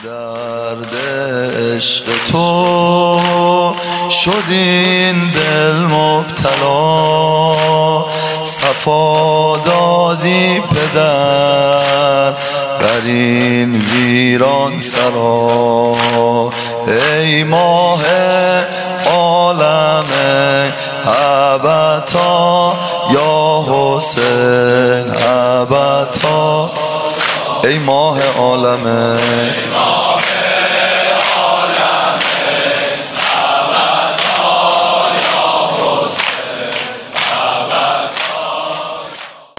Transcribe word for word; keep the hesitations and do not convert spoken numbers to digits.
درد عشق تو شد این دل مبتلا، صفا دادی پدر بر این ویران سرا. ای ماه عالم ابتا یا حسین ابتا، ای ماه عالم